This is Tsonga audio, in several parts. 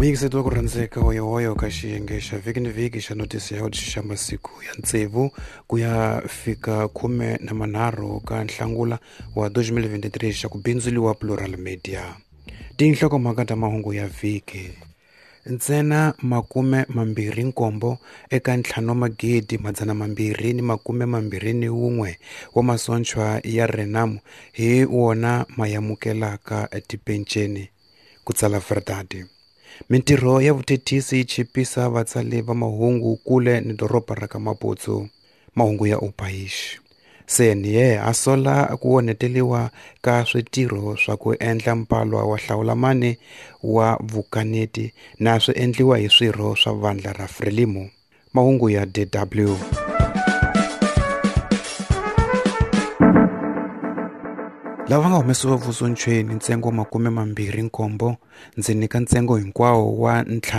Muyingiseri wa ku rhandzeka woyo ka xiyenge xa vhiki ni vhiki xa notisi ya xa masiku ya tsevu ku ya fika 13 ka Nhlangula wa 2023 xa ku bindzuriwa Plural Media. Tinhlokomhaka ta mahungu ya vhiki. Ntsena 27 eka 5,221 wa masochwa ya Renamo hi wona ma yamukelaka tipenceni ku tsala Fredadi. Mintirho ya vuthetisi yi chipisa vatsali va mahungu kule ni doroba ra ka Maputo, mahungu ya Upayishi. Seniye a sola ku onheteliwa ka switirho swa ku endla mpalwa wa hlawulamani wa vukaneti na swi endliwa hi swirho swa vandla ra Frelimo, mahungu ya DW. Lava nga humesiwa vusochweni ntsengo wa 27 ndzeni ka ntsengo hinkwawo wa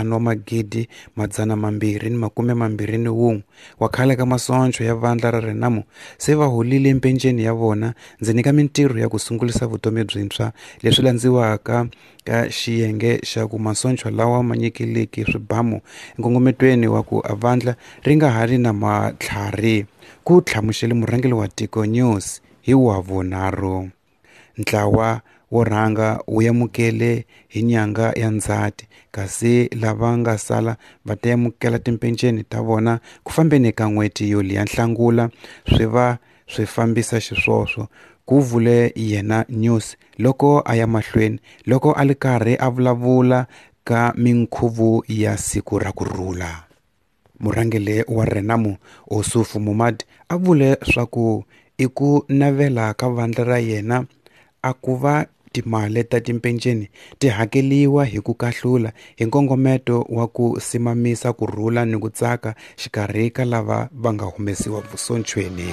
5,221 wa khale ka masochwa ya vandla ra Renamo se va holile mpenceni ya vona ndzeni ka mintirho ya ku sungulisa vutomi byintshwa leswi landziwaka ka xiyenge xa ku masochwa lawa ma nyikiliki swibamu nkongometweni wa ku vandla ri nga ha ri na matlhari, ku tlhamuxele murhangeli wa Tiko News hi Wavunharhu. Ntlawa wo rhanga wu yamukele hi nyanga ya Ndzhati, kasi lava nga sala va ta yamukela timpenceni ta vona ku fambeni ka n'hweti yo liya Nhlangula swi fambisa xiswoswo, ku vule yena News loko a ya mahlweni loko a li karhi a vulavula ka minkhuvo ya siku ra kurhula. Murhangeli wa Renamo Osuf Momad a vule swa ku i ku navela ka vandla ra yena a ku va timali ta timpenceni ti hakeliwa hi ku kahlula hi nkongometo wa ku simamisa kurhula ni ku tsaka xikarhi ka lava va nga humesiwa vusochweni.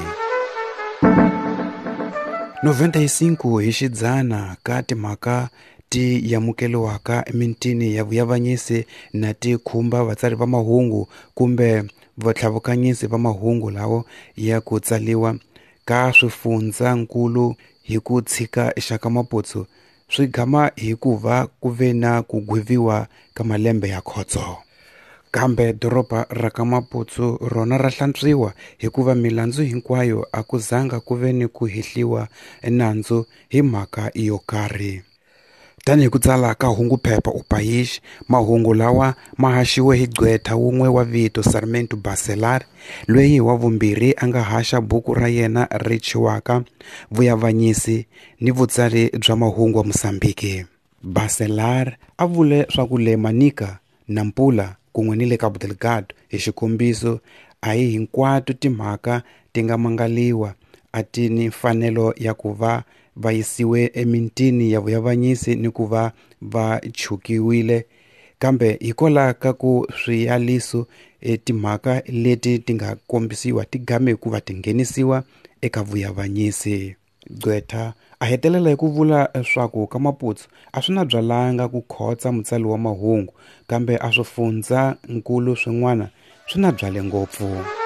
95 hi xidzana ka timhaka ti yamukeliwaka emitini ya vuyavanyisi na ti khumba vatsari va mahungu kumbe vatlhavukanyisi va mahungu lawo ya ku tsaliwa ka swifundzankulu hi ku tshika xaka Maputo swi gama hi ku va ku ve na ku gweviwa ka malembe ya khotso. Kambe doroba ra ka Maputo rona ra hlantswiwa hikuva milandzu hinkwayo a ku zanga ku ve ni ku hehliwa nandzu hi mhaka yo karhi. Tani hi ku tsala ka hunguphepha Upayishi, mahungu lawa ma haxiwe hi gqweta wun'we wa vito Sarmento Bacelar, loyi wa vumbirhi a nga haxa buku ra yena ri chiwaka Vuyavanyisi ni vutsari bya mahungu wa Mosambiki. Bacelar a vule swa ku le Manica, Nampula kun'we ni le Cabo Delgado hi xikombiso a hi hinkwato timhaka ti nga mangaliwa a ti ni mfanelo ya ku va yisiwe emitini ya vuyavanyisi ni ku va chukiwile, kambe hikwalaho ka ku swiyaliso timhaka leti ti nga kombisiwa ti game ku va ti nghenisiwa eka vuyavanyisi. Gqweta a hetelela hi ku vula swaku ka Maputo a swi na byalanga ku khotsa mutsali wa mahungu, kambe a swifundza nkulu swin'wana swi na byale ngopfu.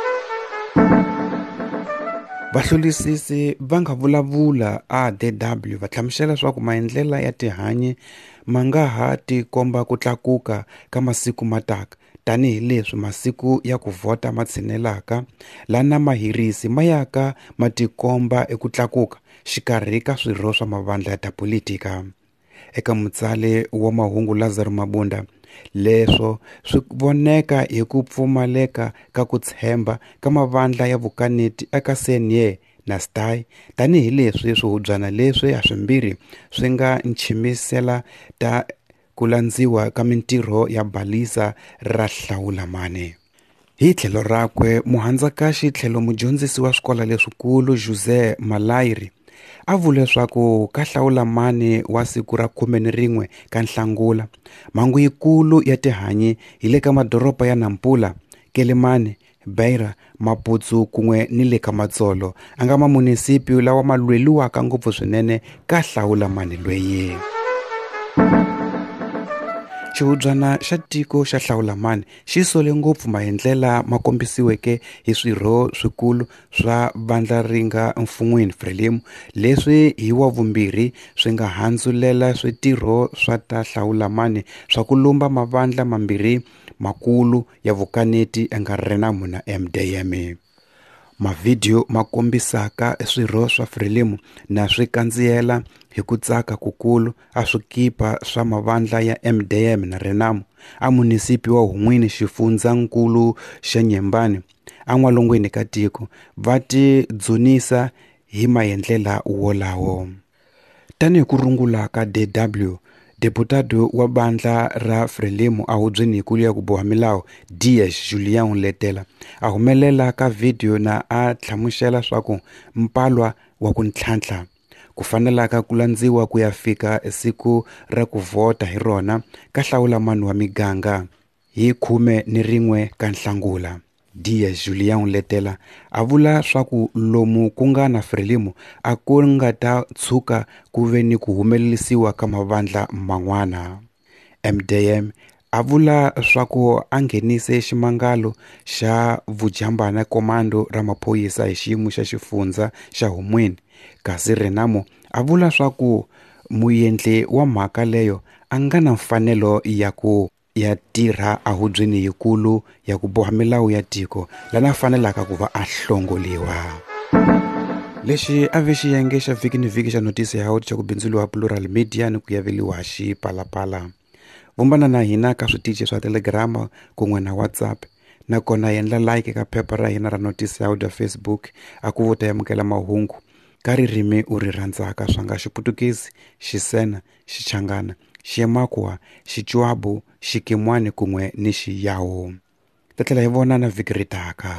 Vahlolisisi va nga vulavula a DW va hlamusela swa ku maendlela ya tihanyi ma nga ha ti komba ku tlakuka ka masiku mataka tanihi leswi masiku ya ku vhota ma tshinelaka, lana mahirisi ma yaka ma tikomba eku tlakuka xikarhi ka swirho swa mavandla ya politika. Eka mutsali wa mahungu Lazarus Mabunda, leswo swi voneka hi ku pfumaleka ka ku tshemba ka mavandla ya vukaneti eka CNA na STY, tanihi leswi swihubyana leswi haswimbirhi swi nga nchimisela ta ku landziwa ka mintirho ya balisa ra hlawulamani. Hi tlhelo rakwe, muhandzakaxi tlhelo mudyondzisi wa swikola leswikulu Jose Malairi a vule swaku ka hlawulamani wa siku ra 11 ka Nhlangula, mhangu yikulu ya tihanyi hi le ka madoroba ya Nampula, Kelemane, Beira, Maputo kun'we ni le ka Matsolo a nga mamunisipi lawa ma lweliwaka ngopfu swinene ka hlawulamani lweyi. Xihubyana xa tiko xa Hlawulamani xi sole ngopfu maendlela ma kombisiweke hi swirho swikulu swa vandla ri nga mfun'wini Frelimo leswi hi wa vumbirhi swi nga handzulela switirho swa ta Hlawulamani swa ku lumba mavandla mambirhi makulu ya vukaneti anga Renamo na MDM. Mavideo ma kombisaka swirho swa Frelimo na swi kandziyela hi ku tsaka kukulu a swikipa swa mavandla ya MDM na Renamo a munisipi wa Hun'wini Xifundzankulu xa Nyembani an'walungwini ka tiko va ti dzunisa hi maendlela wolawo. Tani hi ku rungula ka DW, deputado wa bandla ra Frelimo a hubyeni hikulu ya ku boha milawu DS Julian Letela a humelela ka video na a tlhamuxela swa ku mpalwa wa ku ntlhantlha ku fanelaka ku landziwa ku ya fika siku ra ku vota hi rona ka Hlawulamani wa miganga hi 11 ka Nhlangula. DS Julian Letela a vula swa ku lomu ku nga na Frelimo a ku nga ta tshuka ku ve ni ku humelelisiwa ka mavandla man'wana. MDM a vula swa ku a nghenise ximangalo xa vujambana komando ra maphoyisa hi xiyimo xa xifundza xa Hun'wini, kasi Renamo a vula swa ku muendli wa mhaka leyo a nga na mfanelo ya tirha a hubyeni hikulu ya ku boha milawu ya tiko lana fanelaka ku va a hlongoliwa. Lexi a ve xiyenge xa viki ni viki xa notisi ya xa ku bindzuriwa Plural Media ni ku yaveliwa Xipalapala. Vumbana na hina ka switichi swa Telegram kun'we na WhatsApp, nakona endla like ka phepha ra hina ra notisi ya audio Facebook a ku vuta yamukela mahungu ka ririmi u ri rhandzaka swa nga Xiputukezi, Xisena, Xichangana, Ximakwa, Xichwabu, Xikimwani kun'we ni Xiyawu. Tatlela hi vona na viki ritaka.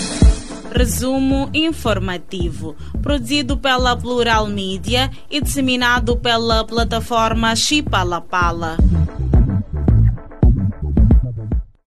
Resumo informativo, produzido pela Plural Media e disseminado pela plataforma Xipalapala.